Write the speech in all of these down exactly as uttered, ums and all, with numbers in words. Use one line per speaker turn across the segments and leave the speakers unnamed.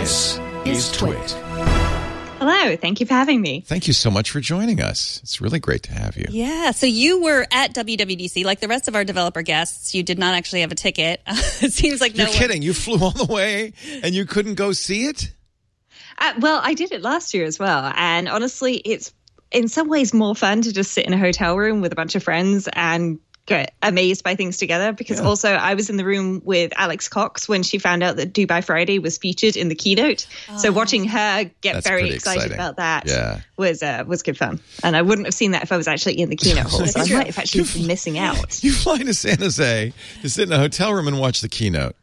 This is Twit.
Hello, thank you for having me.
Thank you so much for joining us. It's really great to have you.
Yeah, so you were at W W D C. Like the rest of our developer guests, you did not actually have a ticket. It seems like no
You're
one...
kidding. You flew all the way and you couldn't go see it?
Uh, well, I did it last year as well. And honestly, it's in some ways more fun to just sit in a hotel room with a bunch of friends and get amazed by things together, because yeah. also I was in the room with Alex Cox when she found out that Dubai Friday was featured in the keynote. Oh. So watching her get
That's
very excited
exciting.
about that
yeah.
was uh, was good fun. And I wouldn't have seen that if I was actually in the keynote hall. So I might have actually been missing out.
You fly to San Jose to sit in a hotel room and watch the keynote.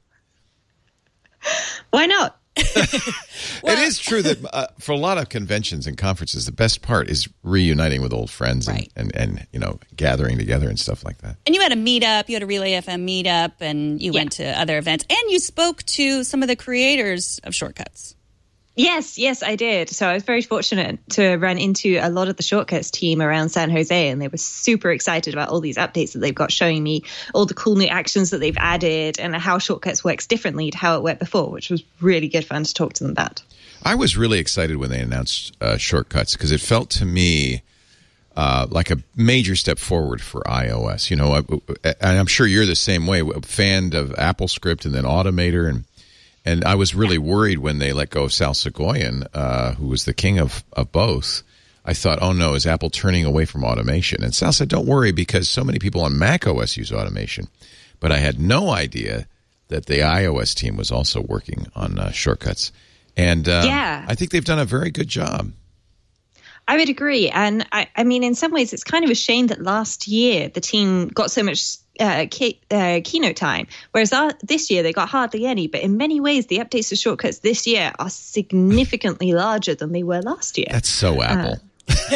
Why not?
Well, it is true that uh, for a lot of conventions and conferences, the best part is reuniting with old friends and,
right.
and, and, you know, gathering together and stuff like that.
And you had a meetup, you had a Relay F M meetup, and you yeah. went to other events, and you spoke to some of the creators of Shortcuts.
Yes, yes, I did. So I was very fortunate to run into a lot of the Shortcuts team around San Jose, and they were super excited about all these updates that they've got, showing me all the cool new actions that they've added and how Shortcuts works differently to how it worked before, which was really good fun to talk to them about. I
was really excited when they announced uh, Shortcuts, because it felt to me uh, like a major step forward for iOS. You know, I, and I'm sure you're the same way, a fan of AppleScript and then Automator, and And I was really worried when they let go of Sal Soghoian, uh, who was the king of, of both. I thought, oh no, is Apple turning away from automation? And Sal said, don't worry, because so many people on macOS use automation. But I had no idea that the iOS team was also working on uh, Shortcuts. And uh,
yeah.
I think they've done a very good job.
I would agree. And I, I mean, in some ways, it's kind of a shame that last year the team got so much uh, key, uh, keynote time, whereas our, this year they got hardly any. But in many ways, the updates to Shortcuts this year are significantly larger than they were last year.
That's so Apple. Uh,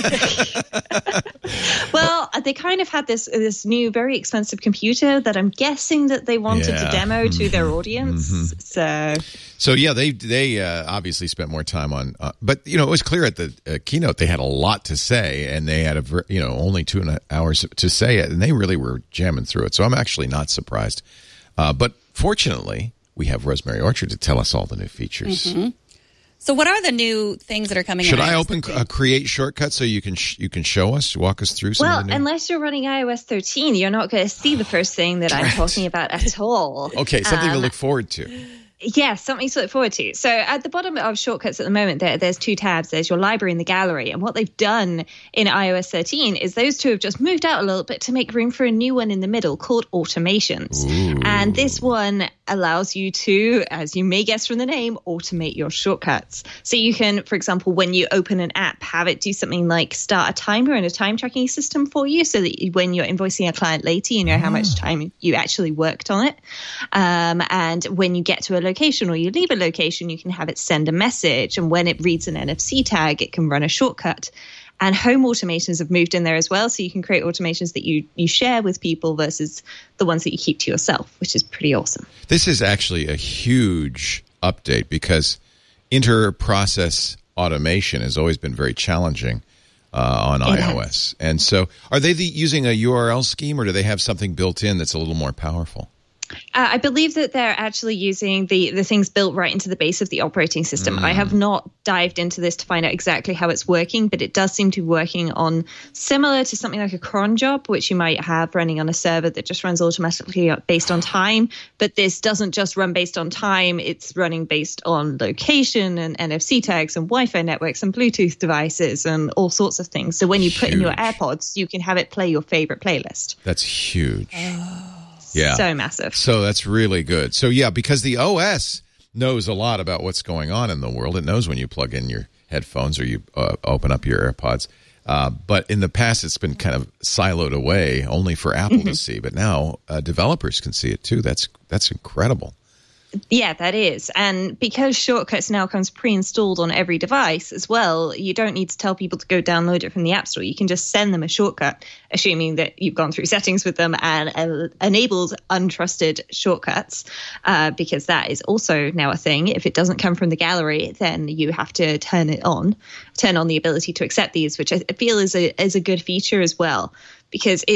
well, they kind of had this this new, very expensive computer that I'm guessing that they wanted
yeah.
to demo to their audience.
Mm-hmm.
So,
so yeah, they they uh, obviously spent more time on, uh, but you know, it was clear at the uh, keynote they had a lot to say, and they had a you know only two and a hours to say it, and they really were jamming through it. So I'm actually not surprised. Uh, but fortunately, we have Rosemary Orchard to tell us all the new features.
Mm-hmm. So what are the new things that are coming?
Should
in
I open uh, Create Shortcuts so you can sh- you can show us, walk us through some
well,
of the new...
unless you're running iOS thirteen, you're not going to see the first thing that I'm talking about at all.
Okay, something
um,
to look forward to.
Yeah, something to look forward to. So at the bottom of Shortcuts at the moment, there, there's two tabs. There's your library and the gallery. And what they've done in iOS thirteen is those two have just moved out a little bit to make room for a new one in the middle called Automations.
Ooh.
And this one allows you to, as you may guess from the name, automate your shortcuts. So you can, for example, when you open an app, have it do something like start a timer and a time tracking system for you, so that when you're invoicing a client later, you know how much time you actually worked on it. Um, and when you get to a location or you leave a location, you can have it send a message. And when it reads an N F C tag, it can run a shortcut. And home automations have moved in there as well. So you can create automations that you, you share with people versus the ones that you keep to yourself, which is pretty awesome.
This is actually a huge update, because inter-process automation has always been very challenging uh, on
it
iOS.
has.
And so are they the, using a U R L scheme, or do they have something built in that's a little more powerful?
Uh, I believe that they're actually using the, the things built right into the base of the operating system. Mm. I have not dived into this to find out exactly how it's working, but it does seem to be working on similar to something like a cron job, which you might have running on a server that just runs automatically based on time. But this doesn't just run based on time. It's running based on location and N F C tags and Wi-Fi networks and Bluetooth devices and all sorts of things. So when you put
huge.
in your AirPods, you can have it play your favorite playlist.
That's huge.
Oh.
Yeah.
So massive.
So that's really good. So yeah, because the O S knows a lot about what's going on in the world. It knows when you plug in your headphones or you uh, open up your AirPods. Uh, but in the past, it's been kind of siloed away only for Apple mm-hmm. to see. But now uh, developers can see it too. That's that's incredible.
Yeah, that is. And because Shortcuts now comes pre-installed on every device as well, you don't need to tell people to go download it from the App Store. You can just send them a shortcut, assuming that you've gone through settings with them and uh, enabled untrusted shortcuts, uh, because that is also now a thing. If it doesn't come from the gallery, then you have to turn it on, turn on the ability to accept these, which I feel is a, is a good feature as well, because it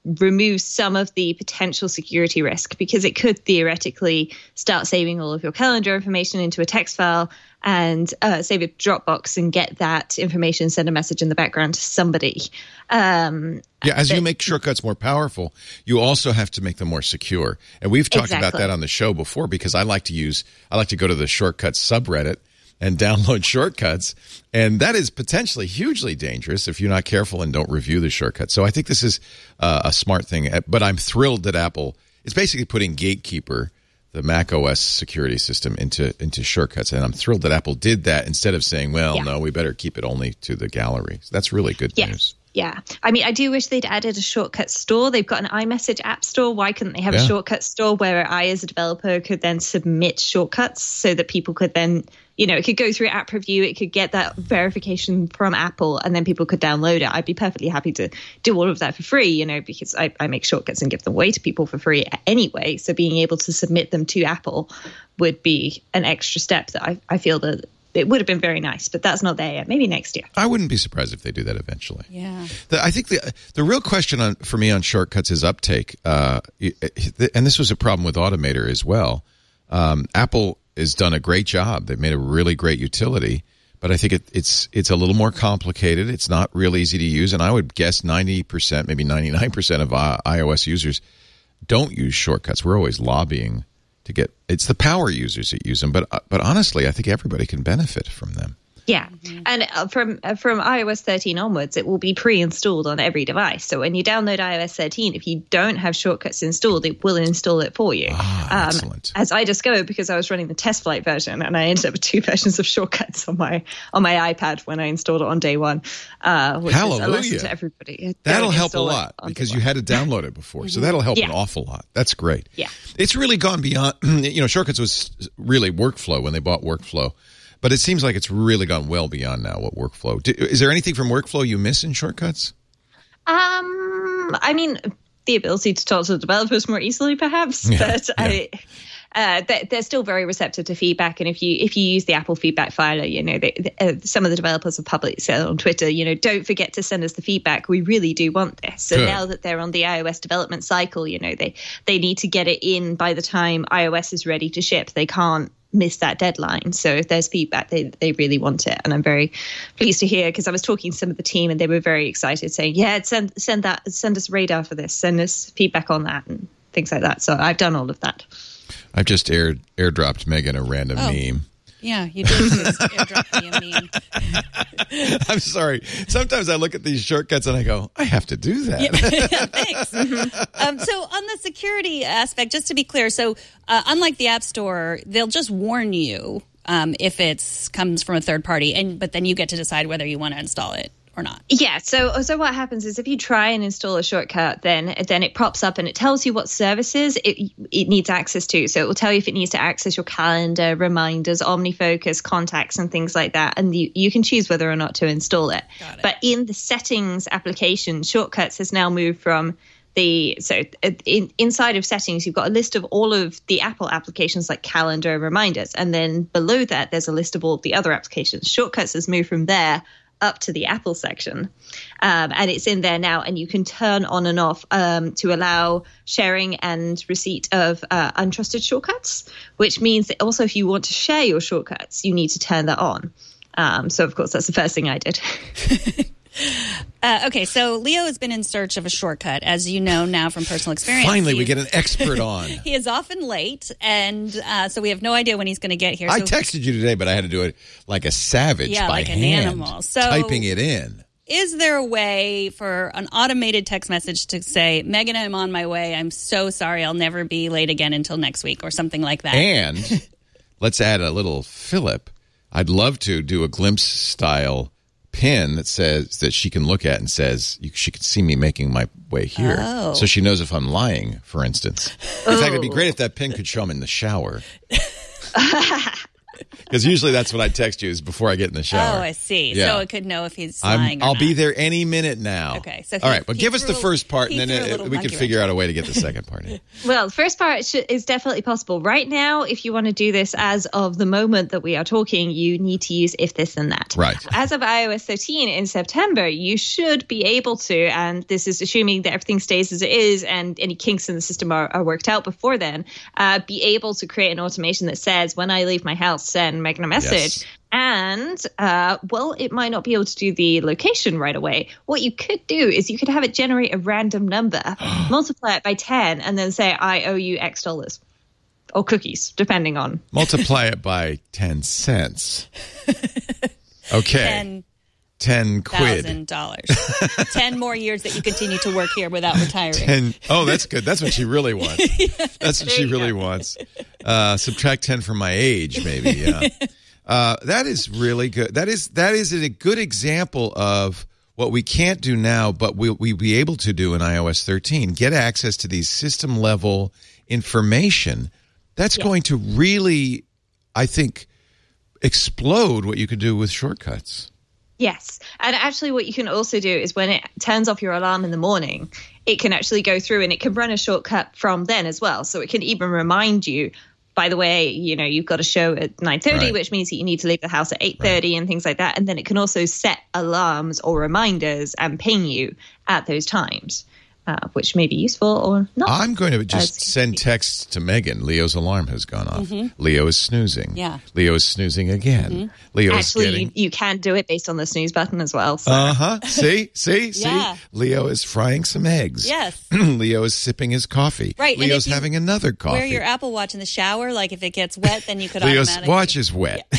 remove some of the potential security risk, because it could theoretically start saving all of your calendar information into a text file and uh, save it to Dropbox and get that information, send a message in the background to somebody. Um,
yeah, as
but,
you make shortcuts more powerful, you also have to make them more secure. And we've talked
exactly.
about that on the show before, because I like to use, I like to go to the shortcuts subreddit and download shortcuts. And that is potentially hugely dangerous if you're not careful and don't review the shortcuts. So I think this is uh, a smart thing. But I'm thrilled that Apple is basically putting Gatekeeper, the Mac O S security system, into into shortcuts. And I'm thrilled that Apple did that instead of saying, well,
yeah. no,
we better keep it only to the gallery. So that's really good
yes.
news.
Yeah. I mean, I do wish they'd added a shortcut store. They've got an iMessage app store. Why couldn't they have yeah. a shortcut store where I, as a developer, could then submit shortcuts so that people could then, you know, it could go through app review, it could get that verification from Apple, and then people could download it. I'd be perfectly happy to do all of that for free, you know, because I, I make shortcuts and give them away to people for free anyway. So being able to submit them to Apple would be an extra step that I, I feel that it would have been very nice, but that's not there yet. Maybe next year.
I wouldn't be surprised if they do that eventually.
Yeah.
The, I think the the real question on, for me on shortcuts is uptake. Uh, and this was a problem with Automator as well. Um, Apple has done a great job. They've made a really great utility, but I think it, it's it's a little more complicated. It's not real easy to use, and I would guess ninety percent, maybe ninety-nine percent of iOS users don't use shortcuts. We're always lobbying to get, it's the power users that use them, but but honestly, I think everybody can benefit from them.
Yeah, mm-hmm. and uh, from uh, from iOS thirteen onwards, it will be pre-installed on every device. So when you download iOS thirteen, if you don't have shortcuts installed, it will install it for you.
Ah,
um,
excellent.
As I discovered because I was running the test flight version, and I ended up with two versions of shortcuts on my on my iPad when I installed it on day one. Uh, which
Hallelujah!
is a lesson to everybody.
That'll
Don't
help a
install
lot
it
because
day
you
one.
had to download it before, mm-hmm. so that'll help
yeah.
an awful lot. That's great.
Yeah,
it's really gone beyond. You know, shortcuts was really workflow when they bought Workflow. But it seems like it's really gone well beyond now what Workflow. Is there anything from Workflow you miss in shortcuts?
Um, I mean, the ability to talk to the developers more easily, perhaps.
Yeah,
but
yeah.
I, uh, they're, they're still very receptive to feedback. And if you if you use the Apple feedback filer, you know, they, they, uh, some of the developers have publicly said on Twitter, you know, don't forget to send us the feedback. We really do want this. So
Good.
Now that they're on the iOS development cycle, you know, they they need to get it in by the time iOS is ready to ship. They can't miss that deadline. So if there's feedback, they they really want it, and I'm very pleased to hear, because I was talking to some of the team and they were very excited, saying, yeah, send send that send us radar for this, send us feedback on that and things like that. So I've done all of that.
I've just air airdropped Megan a random
oh.
meme.
Yeah, you did just airdrop me a meme.
I'm sorry. Sometimes I look at these shortcuts and I go, I have to do that.
Yeah, thanks. um, so on the security aspect, just to be clear, so uh, unlike the App Store, they'll just warn you um, if it comes from a third party, and but then you get to decide whether you want to install it or not.
Yeah. So so what happens is if you try and install a shortcut, then then it pops up and it tells you what services it it needs access to. So it will tell you if it needs to access your calendar, reminders, OmniFocus, contacts, and things like that. And you, you can choose whether or not to install it.
Got it.
But in the settings application, Shortcuts has now moved from the so in, inside of settings, you've got a list of all of the Apple applications like calendar, reminders, and then below that there's a list of all of the other applications. Shortcuts has moved from there up to the Apple section, um, and it's in there now, and you can turn on and off um, to allow sharing and receipt of uh, untrusted shortcuts, which means that also if you want to share your shortcuts, you need to turn that on. Um, so, of course, that's the first thing I did.
Uh, okay, so Leo has been in search of a shortcut, as you know now from personal experience.
Finally,
He's,
we get an expert on.
He is often late, and uh, so we have no idea when he's going to get here.
I
so,
texted you today, but I had to do it like a savage
yeah,
by
like
hand,
an animal. So,
typing it in.
Is there a way for an automated text message to say, Megan, I'm on my way. I'm so sorry. I'll never be late again until next week, or something like that?
And let's add a little fillip. I'd love to do a glimpse style pin that says that she can look at and says you, she can see me making my way here,
oh.
so she knows if I'm lying, for instance. In oh. fact, it'd be great if that pin could show them in the shower. Because usually that's what I text you is before I get in the shower.
Oh, I see.
Yeah.
So it could know if he's
I'm,
lying or
I'll
not.
be there any minute now.
Okay, so he-
all right, but
he
give us the
threw-
first part,
he
and
threw a
then
little
uh, we can
monkey
figure
wrench.
out a way to get the second part in.
Well, the first part sh- is definitely possible. Right now, if you want to do this as of the moment that we are talking, you need to use if this and that.
Right.
As of i O S thirteen in September, you should be able to, and this is assuming that everything stays as it is and any kinks in the system are, are worked out before then, uh, be able to create an automation that says, when I leave my house, send Megan a message.
Yes.
And, uh, well, it might not be able to do the location right away. What you could do is you could have it generate a random number, multiply it by ten, and then say, I owe you X dollars. Or cookies, depending on.
Multiply it by ten cents. Okay.
Ten
ten quid.
thousand dollars. Ten more years that you continue to work here without retiring.
And oh, that's good. That's what she really wants. That's what
There
she
you
really
go.
wants. Uh, subtract ten from my age, maybe. Yeah. Uh, that is really good. That is that is a good example of what we can't do now, but we'll we be able to do in i O S thirteen. Get access to these system level information. That's
Yeah.
going to really, I think, explode what you could do with shortcuts.
Yes. And actually, what you can also do is when it turns off your alarm in the morning, it can actually go through and it can run a shortcut from then as well. So it can even remind you, by the way, you know, you've got a show at nine thirty,
Right.
which means that you need to leave the house at eight thirty and things like that. And then it can also set alarms or reminders and ping you at those times, uh, which may be useful or not.
I'm going to just
As-
send texts to Megan. Leo's alarm has gone off. Leo is snoozing.
Yeah.
Leo is snoozing again. Leo is
Actually,
getting.
you, you can do it based on the snooze button as well. So.
Uh huh. See, see, see.
Yeah.
Leo is frying some eggs.
Yes.
Leo is sipping his coffee.
Right, and
Leo's
if you
having another coffee.
Wear your Apple Watch in the shower. Like if it gets wet, then you could
Leo's
automatically.
watch is wet.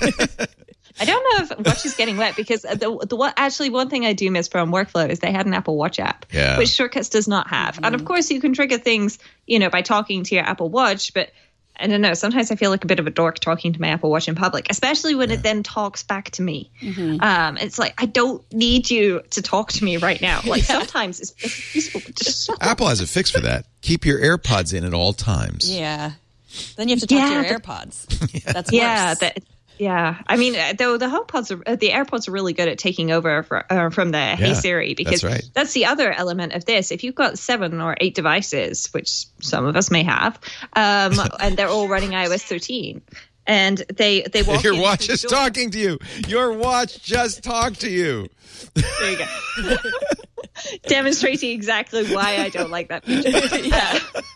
I don't know if watch is getting wet because the the one, actually one thing I do miss from Workflow is they had an Apple Watch app,
Yeah.
which Shortcuts does not have. And of course, you can trigger things, you know, by talking to your Apple Watch. But I don't know. Sometimes I feel like a bit of a dork talking to my Apple Watch in public, especially when it then talks back to me. Um, it's like I don't need you to talk to me right now. Like sometimes it's, it's useful to just shut up.
Apple has a fix for that. Keep your AirPods in at all times.
Yeah. Then you have to talk
Yeah,
to your
but-
AirPods. That's
Yeah,
worse.
that, yeah. I mean, uh, though the HomePods, are, uh, the AirPods are really good at taking over for, uh, from the Hey Siri because
that's right.
that's the other element of this. If you've got seven or eight devices, which some of us may have, um, and they're all running i O S thirteen, and they they walk
Your
in
watch
through
is
the door-
talking to you. Your watch just talked to you.
There you go. Demonstrating exactly why I don't like that feature. Uh,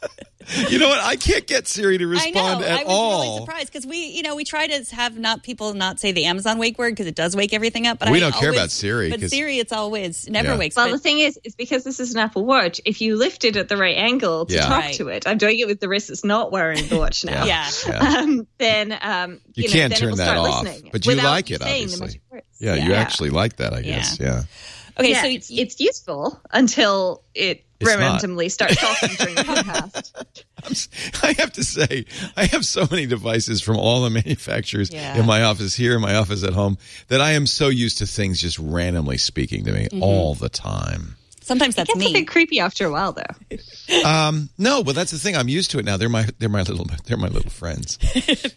You know what? I can't get Siri to
I
respond
know.
at
I was
all.
really surprised because we, you know, we try to have not people not say the Amazon wake word because it does wake everything up. But
We
I
don't care
always-
about Siri,
But
'cause-
Siri, it's always never
Yeah.
wakes.
Well,
but,
the thing is, is because this is an Apple Watch, if you lift it at the right angle to
Yeah.
talk
Right.
to it, I'm doing it with the wrist that's not wearing the watch now.
yeah.
Yeah.
Um, then um,
You
you, know,
can't
then
turn
it will
that
start
off,
listening
but you
without
like it,
saying the
obviously.
magic words.
Yeah, you actually like that, I guess. Yeah.
Okay,
yeah,
so
it's, it's useful until it
It's not.
randomly starts talking during the podcast.
I'm s- I have to say, I have so many devices from all the manufacturers
Yeah.
in my office here, in my office at home, that I am so used to things just randomly speaking to me all the time.
sometimes that's
It gets a
me.
bit creepy after a while, though.
Um, no, but that's the thing. I'm used to it now. They're my they're my little they're my little friends.
Those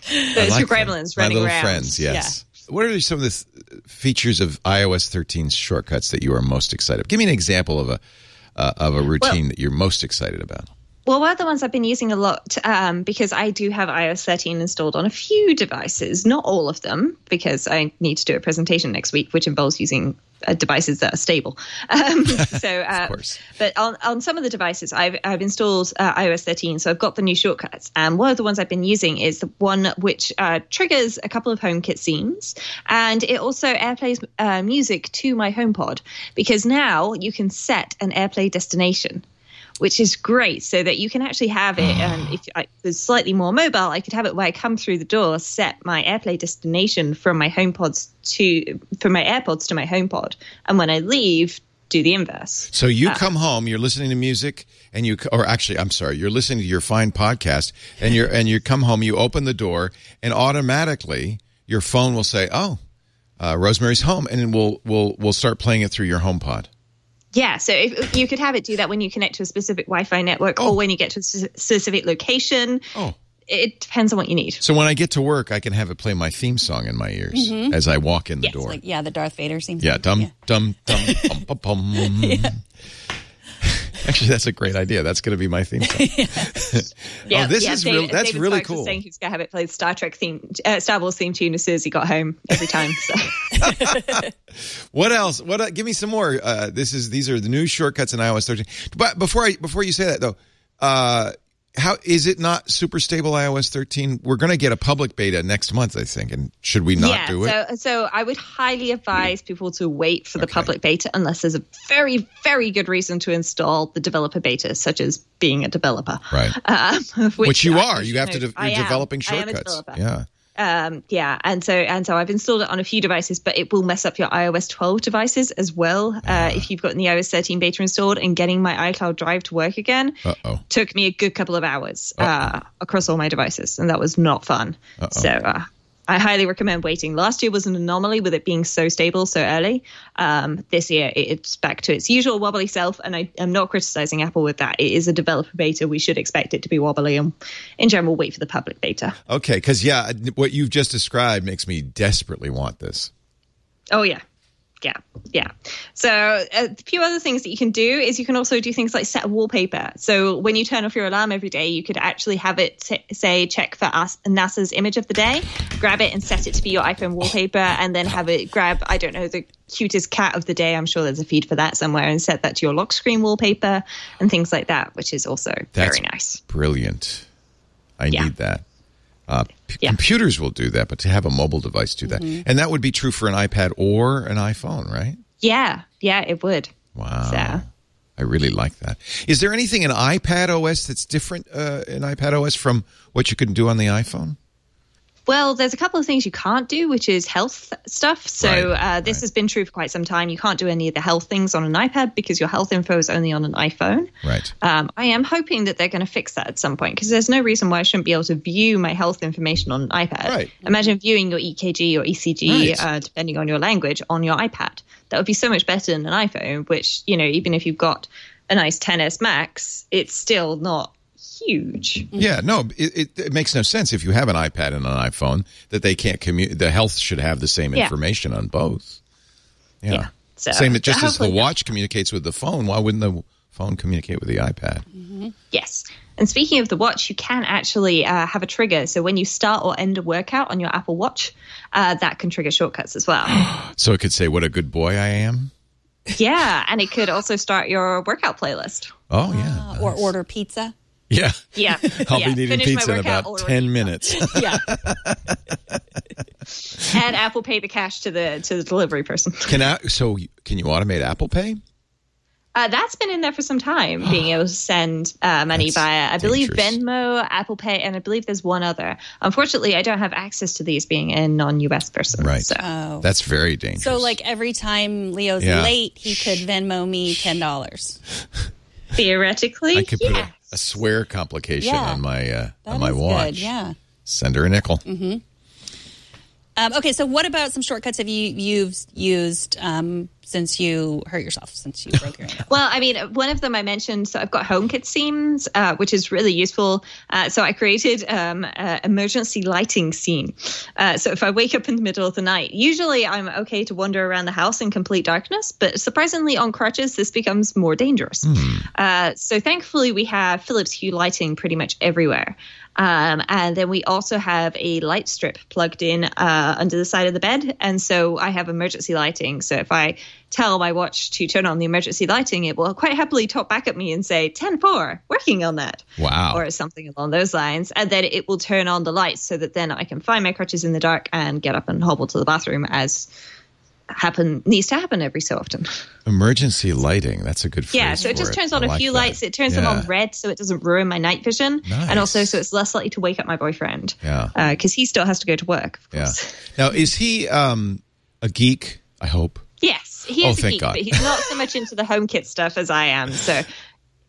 I
two
like them.
gremlins
My
running
little
around.
friends. Yes. What are some of the th- features of i O S thirteen's shortcuts that you are most excited about? Give me an example of a uh, of a routine
Well-
that you're most excited about.
Well, one of the ones I've been using a lot um, because I do have i O S thirteen installed on a few devices, not all of them, because I need to do a presentation next week, which involves using uh, devices that are stable. Um, so, uh,
Of course.
But on, on some of the devices, I've, I've installed uh, i O S thirteen, so I've got the new shortcuts. And one of the ones I've been using is the one which uh, triggers a couple of HomeKit scenes, and it also airplays uh, music to my HomePod, because now you can set an AirPlay destination, which is great, so that you can actually have it. And if I was slightly more mobile, I could have it where I come through the door, set my AirPlay destination from my HomePods to from my AirPods to my HomePod, and when I leave, do the inverse.
So you come home, you're listening to music, and you, or actually, I'm sorry, you're listening to your fine podcast, and you're and you come home, you open the door, and automatically your phone will say, "Oh, uh, Rosemary's home," and then we'll we'll we'll start playing it through your HomePod.
Yeah, so if you could have it do that when you connect to a specific Wi-Fi network,
Oh.
or when you get to a s- specific location.
Oh,
it depends on what you need.
So when I get to work, I can have it play my theme song in my ears mm-hmm. as I walk in the
yes,
door.
Like, yeah, the Darth Vader theme
yeah,
song.
dum,
Yeah,
dum, dum, dum, dum, dum. yeah. Actually, that's a great idea. That's going to be my theme song.
yeah,
oh, this
yeah,
is
David,
real, that's
David
really
Sparks
cool.
Was saying he's going to have it play Star Trek theme, uh, Star Wars theme tune as soon as he got home every time. So.
What else? What? Uh, give me some more. Uh, this is these are the new shortcuts in iOS thirteen. But before I before you say that though, uh, how is it not super stable iOS thirteen? We're going to get a public beta next month, I think. And should we not
yeah,
do it?
So, so I would highly advise people to wait for the
Okay.
public beta unless there's a very, very good reason to install the developer beta, such as being a developer.
Right.
Um, which,
Which you
I-
are. You have to. De-
I
you're
am.
developing
I am a
shortcuts.
developer.
Yeah.
Um, yeah, and so and so I've installed it on a few devices, but it will mess up your iOS twelve devices as well uh, if you've gotten the iOS thirteen beta installed. And getting my iCloud Drive to work again
Uh-oh.
took me a good couple of hours uh, across all my devices, and that was not fun.
Uh-oh.
So uh, I highly recommend waiting. Last year was an anomaly with it being so stable so early. Um, this year it, it's back to its usual wobbly self, and I am not criticizing Apple with that. It is a developer beta. We should expect it to be wobbly, and in general, wait for the public beta.
Okay, because yeah, what you've just described makes me desperately want this.
Oh, yeah. Yeah. Yeah. So uh, a few other things that you can do is you can also do things like set a wallpaper. So when you turn off your alarm every day, you could actually have it t- say check for us NASA's image of the day, grab it and set it to be your iPhone wallpaper, and then have it grab, I don't know, the cutest cat of the day. I'm sure there's a feed for that somewhere, and set that to your lock screen wallpaper and things like that, which is also
That's
very nice.
Brilliant. I
Yeah.
need that. Uh, p-
Yeah.
Computers will do that, but to have a mobile device do that.
Mm-hmm.
And that would be true for an iPad or an iPhone, right?
Yeah. Yeah, it would.
Wow.
So.
I really like that. Is there anything in iPad O S that's different uh, in iPad O S from what you can do on the iPhone?
Well, there's a couple of things you can't do, which is health stuff. So
Right,
uh, this
right.
has been true for quite some time. You can't do any of the health things on an iPad because your health info is only on an iPhone.
Right.
Um, I am hoping that they're going to fix that at some point because there's no reason why I shouldn't be able to view my health information on an iPad.
Right.
Imagine viewing your E K G or E C G,
Right.
uh, depending on your language, on your iPad. That would be so much better than an iPhone, which, you know, even if you've got a nice ten S Max, it's still not huge.
Yeah, no, it, it, it makes no sense if you have an iPad and an iPhone that they can't commu- the health should have the same
Yeah.
information on both. Yeah.
Yeah. So,
Same, just
so
as the
hopefully-
watch communicates with the phone, why wouldn't the phone communicate with the iPad?
Yes. And speaking of the watch, you can actually uh, have a trigger. So when you start or end a workout on your Apple Watch, uh, that can trigger shortcuts as well.
So it could say, what a good boy I am?
Yeah. And it could also start your workout playlist.
Oh, yeah.
Or
nice.
order pizza.
Yeah.
Yeah.
I'll
yeah.
be needing
Finish my
pizza in
workout,
about
order
ten
pizza.
minutes.
Yeah.
And Apple Pay the cash to the to the delivery person.
Can I, so can you automate Apple Pay?
Uh, that's been in there for some time, being able to send uh, money
That's
via, I believe,
dangerous.
Venmo, Apple Pay, and I believe there's one other. Unfortunately, I don't have access to these being a non-U S person.
Right.
So.
Oh.
That's very dangerous.
So, like, every time Leo's
Yeah.
late, he could Venmo me ten dollars.
Theoretically,
I could put
yeah.
a, a swear complication
Yeah.
on my uh,
That
on my
is
watch.
good, yeah.
Send her a nickel.
Mm-hmm. Um, okay, so what about some shortcuts have you you've used um, since you hurt yourself, since you broke your ankle?
Well, I mean, one of them I mentioned, so I've got HomeKit scenes, uh, which is really useful. Uh, so I created um, an emergency lighting scene. Uh, so if I wake up in the middle of the night, usually I'm okay to wander around the house in complete darkness, but surprisingly on crutches, this becomes more dangerous. Uh, so thankfully we have Philips Hue lighting pretty much everywhere. Um, and then we also have a light strip plugged in uh, under the side of the bed. And so I have emergency lighting. So if I tell my watch to turn on the emergency lighting, it will quite happily talk back at me and say, ten four, working on that.
Wow.
Or something along those lines. And then it will turn on the lights so that then I can find my crutches in the dark and get up and hobble to the bathroom as happen needs to happen every so often.
Emergency lighting. That's a good phrase.
Yeah, so it
for
just turns on
I
a
like
few
that.
lights. It turns them
Yeah.
on red so it doesn't ruin my night vision.
Nice.
And also so it's less likely to wake up my boyfriend.
Yeah.
Because he still has to go to work, of
Yeah.
course.
Now, is he um, a geek? I hope.
Yes, he
Oh,
is a
thank
geek,
God.
but he's not so much into the HomeKit stuff as I am. So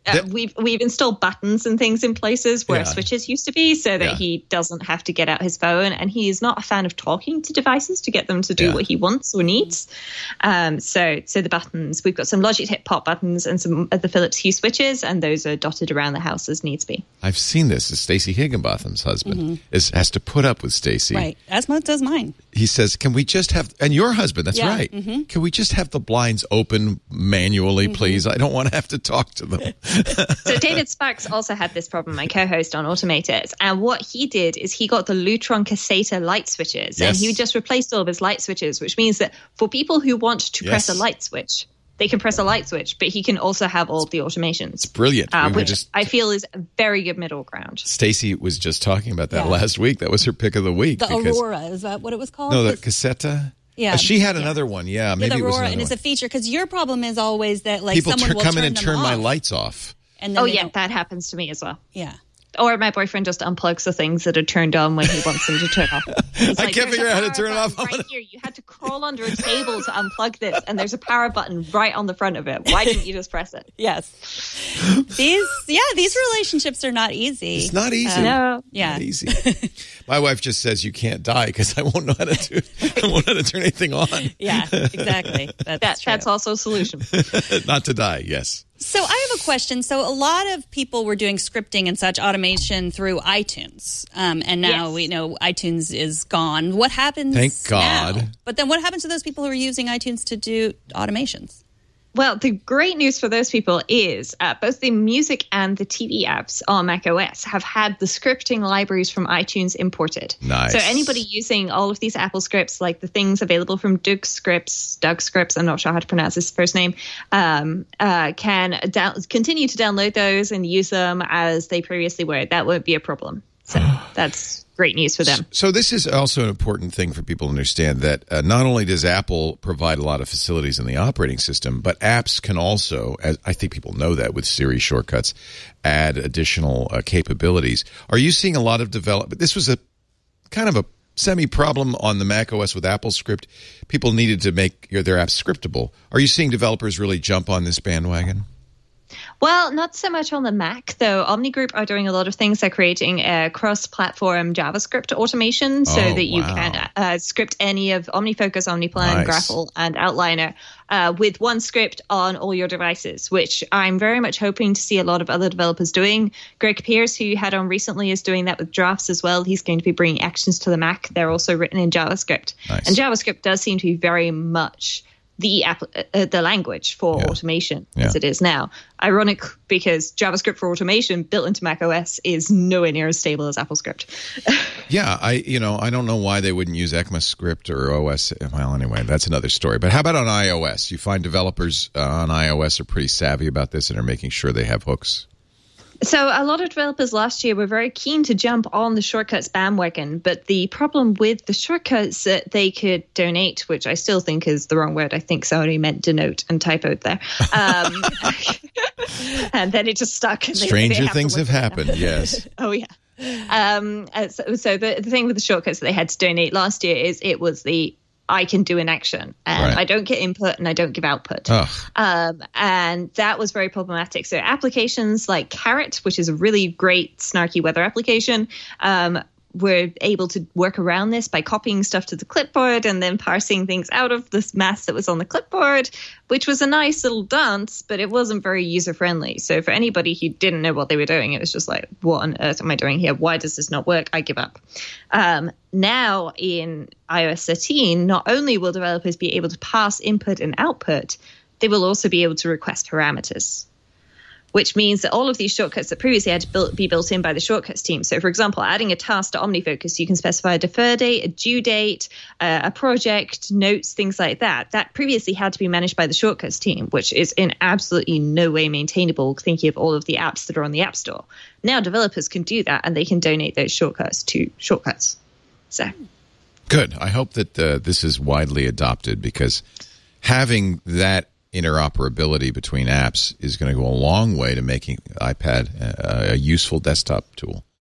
Uh, we've we've installed buttons and things in places where
Yeah.
switches used to be, so that
Yeah.
he doesn't have to get out his phone. And he is not a fan of talking to devices to get them to do
Yeah.
what he wants or needs. Um, so so the buttons, we've got some Logitech pop buttons and some of the Philips Hue switches, and those are dotted around the house as needs be.
I've seen this. Stacey Higginbotham's husband
Mm-hmm.
is has to put up with Stacey.
Right. As much does mine.
He says, "Can we just have?" And your husband, that's
Yeah,
right.
mm-hmm.
Can we just have the blinds open manually, please? I don't want to have to talk to them.
So David Sparks also had this problem, my co-host on Automated. And what he did is he got the Lutron Caseta light switches, and
Yes.
he just replaced all of his light switches, which means that for people who want to press a
Yes.
light switch, they can press a light switch, but he can also have all of the automations.
Brilliant.
Uh,
We were
which
just
I feel is a very good middle ground.
Stacey was just talking about that
Yeah.
last week. That was her pick of the week.
The
because-
Aurora, is that what it was called?
No, the
'Cause-
Caseta.
Yeah.
Uh, she had another one. Yeah,
yeah,
maybe
the
it was
Aurora,
another
and it's
one.
a feature because your problem is always that like
People
someone
tur-
will
come in
turn
and
them
turn my
off,
lights off.
And then
Oh,
they
yeah,
don't-
that happens to me as well.
yeah.
Or my boyfriend just unplugs the things that are turned on when he wants them to turn off. He's
I
like,
can't
"There's
figure
a
out how to
power
turn it off.
button Right here, you had to crawl under a table to unplug this, and there's a power button right on the front of it. Why didn't you just press it?
Yes. These, yeah, these relationships are not easy.
It's not easy.
No.
Yeah.
Not easy. My wife just says you can't die because I won't know how to do. I won't know how to turn anything on.
Yeah, exactly. That's
That,
true.
that's also a solution.
Not to die. Yes.
So I have a question. So a lot of people were doing scripting and such automation through iTunes, um, and now
Yes.
we know iTunes is gone. What happens?
Thank God.
now? But then what happens to those people who are using iTunes to do automations?
Well, the great news for those people is uh, both the music and the T V apps on macOS have had the scripting libraries from iTunes imported.
Nice.
So anybody using all of these Apple scripts, like the things available from Doug Scripts, Doug Scripts, I'm not sure how to pronounce his first name, um, uh, can down- continue to download those and use them as they previously were. That won't be a problem. So that's great news for them.
So this is also an important thing for people to understand that uh, not only does Apple provide a lot of facilities in the operating system, but apps can also, as I think people know that with Siri shortcuts, add additional uh, capabilities. Are you seeing a lot of development? This was a kind of a semi-problem on the macOS with AppleScript. People needed to make their apps scriptable. Are you seeing developers really jump on this bandwagon?
Well, not so much on the Mac, though. Omni Group are doing a lot of things. They're creating a cross-platform JavaScript automation so
Oh,
that you
wow.
can uh, script any of OmniFocus, OmniPlan,
Nice.
Grapple, and Outliner uh, with one script on all your devices, which I'm very much hoping to see a lot of other developers doing. Greg Pierce, who you had on recently, is doing that with Drafts as well. He's going to be bringing actions to the Mac. They're also written in JavaScript.
Nice.
And JavaScript does seem to be very much the app, uh, the language for
Yeah.
automation
Yeah.
as it is now. Ironic because JavaScript for automation built into macOS is nowhere near as stable as AppleScript.
Yeah, I you know I don't know why they wouldn't use ECMAScript or O S. Well, anyway, that's another story. But how about on iOS? You find developers uh, on iOS are pretty savvy about this and are making sure they have hooks.
So a lot of developers last year were very keen to jump on the shortcuts bandwagon, but the problem with the shortcuts that they could donate, which I still think is the wrong word. I think somebody meant denote and typoed there. Um, and then it just stuck. And they- they
Stranger
have to
things
look
have
it up.
happened. Yes.
Oh, yeah. Um, uh, so so the, the thing with the shortcuts that they had to donate last year is it was the I can do an action and
Right.
I don't get input and I don't give output.
Ugh.
Um, and that was very problematic. So applications like Carrot, which is a really great snarky weather application, um, were able to work around this by copying stuff to the clipboard and then parsing things out of this mass that was on the clipboard, which was a nice little dance, but it wasn't very user-friendly. So for anybody who didn't know what they were doing, it was just like, what on earth am I doing here? Why does this not work? I give up. Um, now in iOS thirteen, not only will developers be able to pass input and output, they will also be able to request parameters, which means that all of these shortcuts that previously had to build, be built in by the shortcuts team. So, for example, adding a task to OmniFocus, you can specify a defer date, a due date, uh, a project, notes, things like that. That previously had to be managed by the shortcuts team, which is in absolutely no way maintainable, thinking of all of the apps that are on the App Store. Now developers can do that, and they can donate those shortcuts to shortcuts. So,
Good. I hope that uh, this is widely adopted because having that interoperability between apps is going to go a long way to making iPad uh, a useful desktop tool.